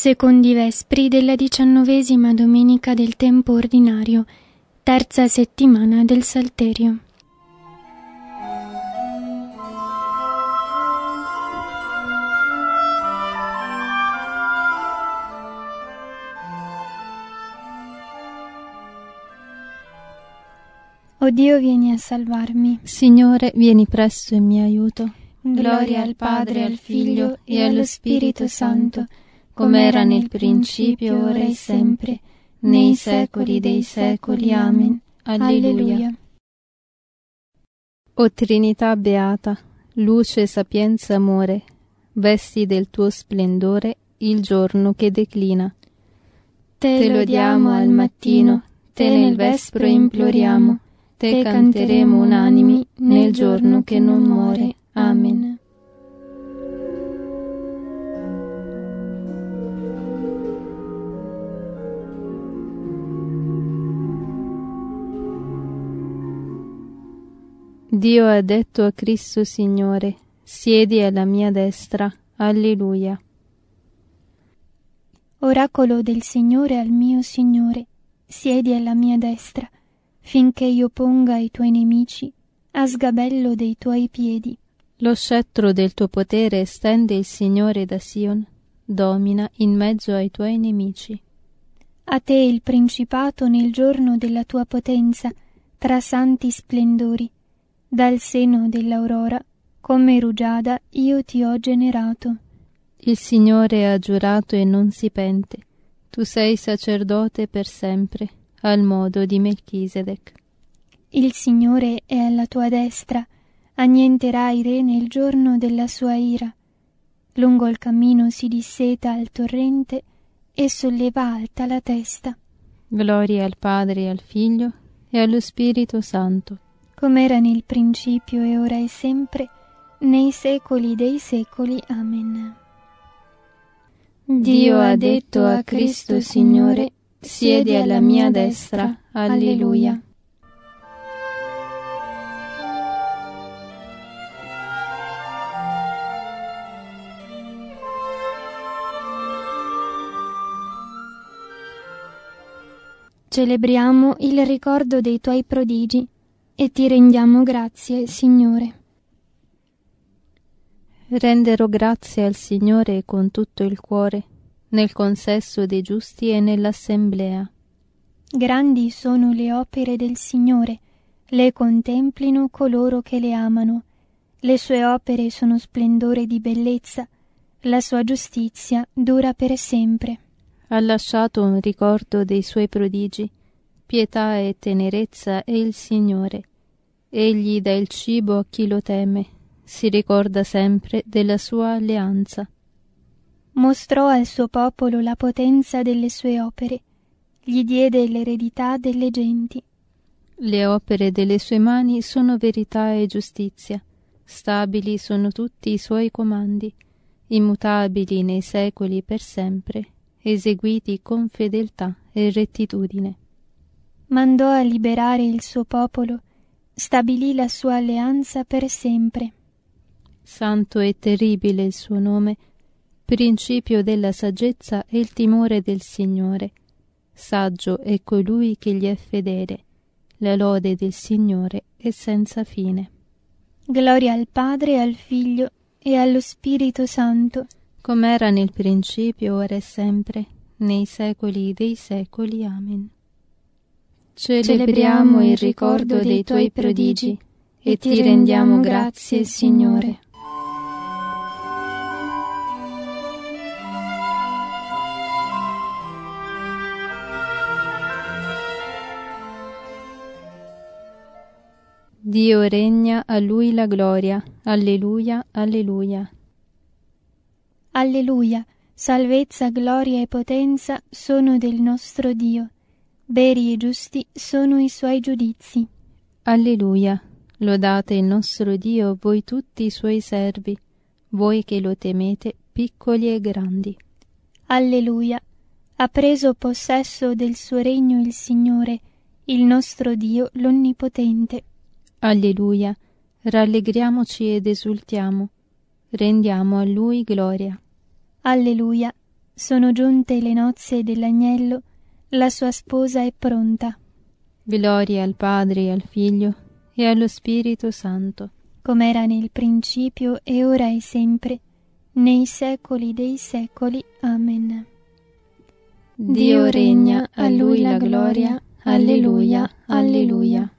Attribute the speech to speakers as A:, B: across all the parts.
A: Secondi Vespri della 19ª domenica del tempo ordinario, terza settimana del Salterio. O Dio, vieni a salvarmi.
B: Signore, vieni presto in mio aiuto.
A: Gloria al Padre, al Figlio e allo Spirito Santo, come era nel principio, ora e sempre, nei secoli dei secoli. Amen. Alleluia.
B: O Trinità beata, luce, sapienza, amore, vesti del tuo splendore il giorno che declina.
A: Te lodiamo al mattino, te nel vespro imploriamo, te canteremo unanimi nel giorno che non muore. Amen.
B: Dio ha detto a Cristo Signore, siedi alla mia destra. Alleluia.
A: Oracolo del Signore al mio Signore, siedi alla mia destra, finché io ponga i tuoi nemici a sgabello dei tuoi piedi.
B: Lo scettro del tuo potere stende il Signore da Sion, domina in mezzo ai tuoi nemici.
A: A te il principato nel giorno della tua potenza, tra santi splendori. Dal seno dell'aurora, come rugiada, io ti ho generato.
B: Il Signore ha giurato e non si pente. Tu sei sacerdote per sempre, al modo di Melchisedec.
A: Il Signore è alla tua destra, annienterà i re nel giorno della sua ira. Lungo il cammino si disseta al torrente e solleva alta la testa.
B: Gloria al Padre e al Figlio e allo Spirito Santo,
A: come era nel principio e ora e sempre, nei secoli dei secoli. Amen.
B: Dio ha detto a Cristo Signore, siedi alla mia destra. Alleluia.
A: Celebriamo il ricordo dei tuoi prodigi e ti rendiamo grazie, Signore.
B: Renderò grazie al Signore con tutto il cuore, nel consesso dei giusti e nell'assemblea.
A: Grandi sono le opere del Signore, le contemplino coloro che le amano. Le sue opere sono splendore di bellezza, la sua giustizia dura per sempre.
B: Ha lasciato un ricordo dei suoi prodigi, pietà e tenerezza è il Signore. Egli dà il cibo a chi lo teme, si ricorda sempre della sua alleanza.
A: Mostrò al suo popolo la potenza delle sue opere, gli diede l'eredità delle genti.
B: Le opere delle sue mani sono verità e giustizia, stabili sono tutti i suoi comandi, immutabili nei secoli per sempre, eseguiti con fedeltà e rettitudine.
A: Mandò a liberare il suo popolo, stabilì la sua alleanza per sempre.
B: Santo e terribile il suo nome, principio della saggezza e il timore del Signore. Saggio è colui che gli è fedele, la lode del Signore è senza fine.
A: Gloria al Padre, al Figlio e allo Spirito Santo,
B: come era nel principio, ora e sempre, nei secoli dei secoli. Amen.
A: Celebriamo il ricordo dei tuoi prodigi e ti rendiamo grazie, Signore.
B: Dio regna, a Lui la gloria. Alleluia, alleluia.
A: Alleluia, salvezza, gloria e potenza sono del nostro Dio. Veri e giusti sono i suoi giudizi.
B: Alleluia, lodate il nostro Dio voi tutti i suoi servi, voi che lo temete, piccoli e grandi.
A: Alleluia, ha preso possesso del suo regno il Signore, il nostro Dio l'Onnipotente.
B: Alleluia, rallegriamoci ed esultiamo, rendiamo a Lui gloria.
A: Alleluia, sono giunte le nozze dell'agnello, la sua sposa è pronta.
B: Gloria al Padre e al Figlio e allo Spirito Santo,
A: come era nel principio e ora e sempre, nei secoli dei secoli. Amen.
B: Dio regna, a Lui la gloria. Alleluia, alleluia.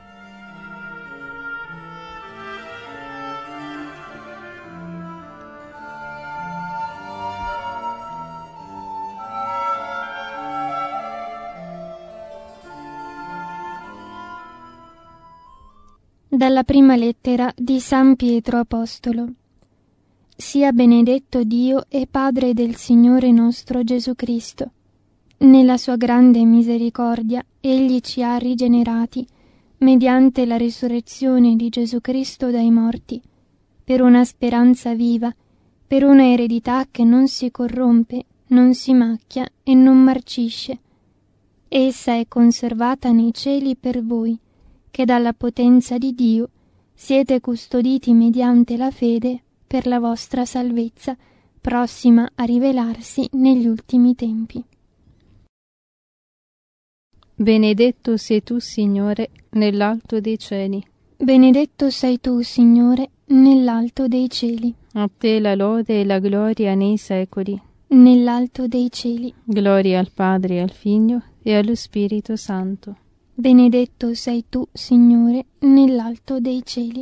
A: Dalla prima lettera di San Pietro Apostolo. Sia benedetto Dio e Padre del Signore nostro Gesù Cristo. Nella sua grande misericordia egli ci ha rigenerati mediante la risurrezione di Gesù Cristo dai morti, per una speranza viva, per una eredità che non si corrompe, non si macchia e non marcisce. Essa è conservata nei cieli per voi, che dalla potenza di Dio siete custoditi mediante la fede per la vostra salvezza, prossima a rivelarsi negli ultimi tempi.
B: Benedetto sei tu, Signore, nell'alto dei cieli.
A: Benedetto sei tu, Signore, nell'alto dei cieli.
B: A te la lode e la gloria nei secoli.
A: Nell'alto dei cieli.
B: Gloria al Padre e al Figlio e allo Spirito Santo.
A: Benedetto sei tu, Signore, nell'alto dei cieli.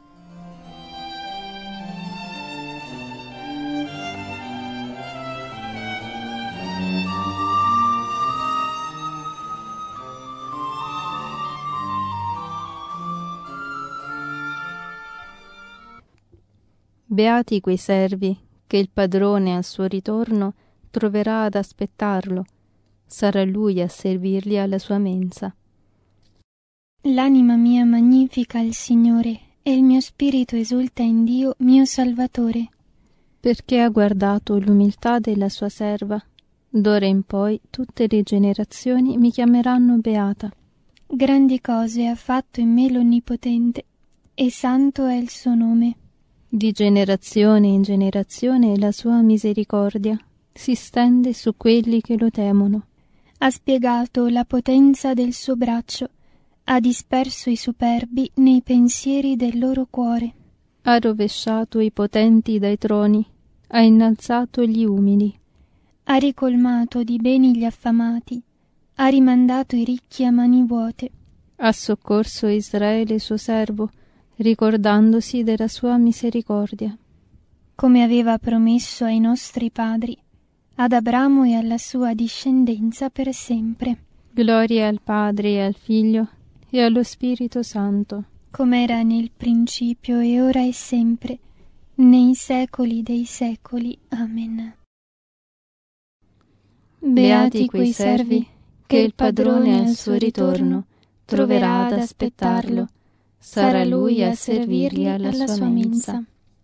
B: Beati quei servi che il padrone al suo ritorno troverà ad aspettarlo. Sarà lui a servirli alla sua mensa.
A: L'anima mia magnifica il Signore, e il mio spirito esulta in Dio mio Salvatore.
B: Perché ha guardato l'umiltà della sua serva. D'ora in poi tutte le generazioni mi chiameranno beata.
A: Grandi cose ha fatto in me l'Onnipotente, e santo è il suo nome.
B: Di generazione in generazione la sua misericordia si stende su quelli che lo temono.
A: Ha spiegato la potenza del suo braccio, ha disperso i superbi nei pensieri del loro cuore.
B: Ha rovesciato i potenti dai troni, ha innalzato gli umili.
A: Ha ricolmato di beni gli affamati, ha rimandato i ricchi a mani vuote.
B: Ha soccorso Israele suo servo, ricordandosi della sua misericordia.
A: Come aveva promesso ai nostri padri, ad Abramo e alla sua discendenza per sempre.
B: Gloria al Padre e al Figlio e allo Spirito Santo.
A: Come era nel principio e ora e sempre, nei secoli dei secoli. Amen.
B: Beati quei servi che il padrone al suo ritorno troverà ad aspettarlo. Sarà lui a servirli alla sua mensa.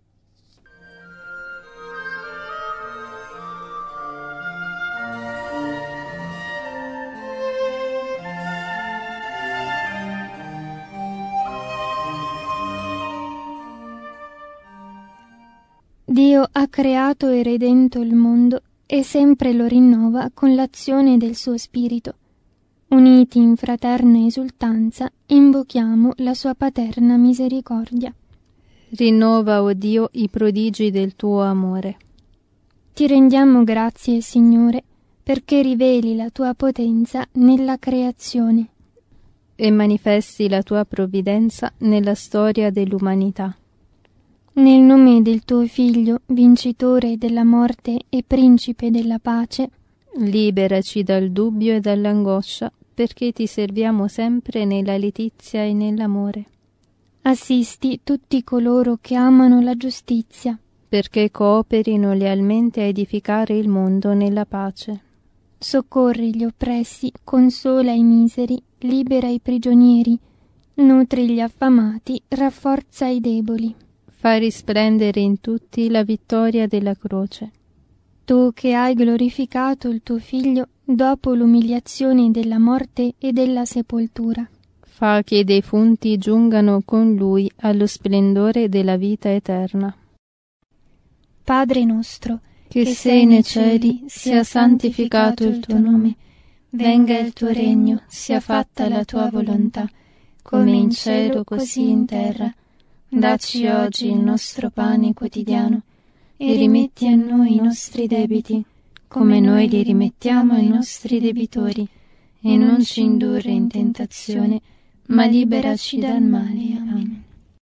A: Dio ha creato e redento il mondo e sempre lo rinnova con l'azione del suo Spirito. Uniti in fraterna esultanza, invochiamo la sua paterna misericordia.
B: Rinnova, o Dio, i prodigi del tuo amore.
A: Ti rendiamo grazie, Signore, perché riveli la tua potenza nella creazione
B: e manifesti la tua provvidenza nella storia dell'umanità.
A: Nel nome del tuo Figlio, vincitore della morte e principe della pace,
B: liberaci dal dubbio e dall'angoscia, perché ti serviamo sempre nella letizia e nell'amore.
A: Assisti tutti coloro che amano la giustizia,
B: perché cooperino lealmente a edificare il mondo nella pace.
A: Soccorri gli oppressi, consola i miseri, libera i prigionieri, nutri gli affamati, rafforza i deboli.
B: Fa risplendere in tutti la vittoria della croce.
A: Tu che hai glorificato il tuo Figlio dopo l'umiliazione della morte e della sepoltura.
B: Fa che i defunti giungano con lui allo splendore della vita eterna.
A: Padre nostro,
B: che sei nei cieli, sia santificato il tuo nome, venga il tuo regno, sia fatta la tua volontà, come in cielo così in terra. Dacci oggi il nostro pane quotidiano e rimetti a noi i nostri debiti, come noi li rimettiamo ai nostri debitori, e non ci indurre in tentazione, ma liberaci dal male. Amen.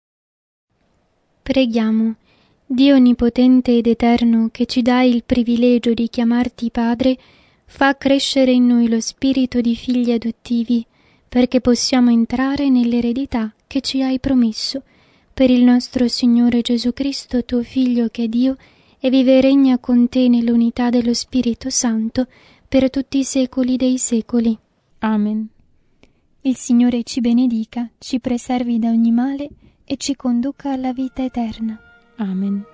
A: Preghiamo. Dio onnipotente ed eterno, che ci dai il privilegio di chiamarti Padre, fa crescere in noi lo spirito di figli adottivi, perché possiamo entrare nell'eredità che ci hai promesso. Per il nostro Signore Gesù Cristo, tuo Figlio, che è Dio, e vive e regna con te nell'unità dello Spirito Santo, per tutti i secoli dei secoli.
B: Amen.
A: Il Signore ci benedica, ci preservi da ogni male e ci conduca alla vita eterna.
B: Amen.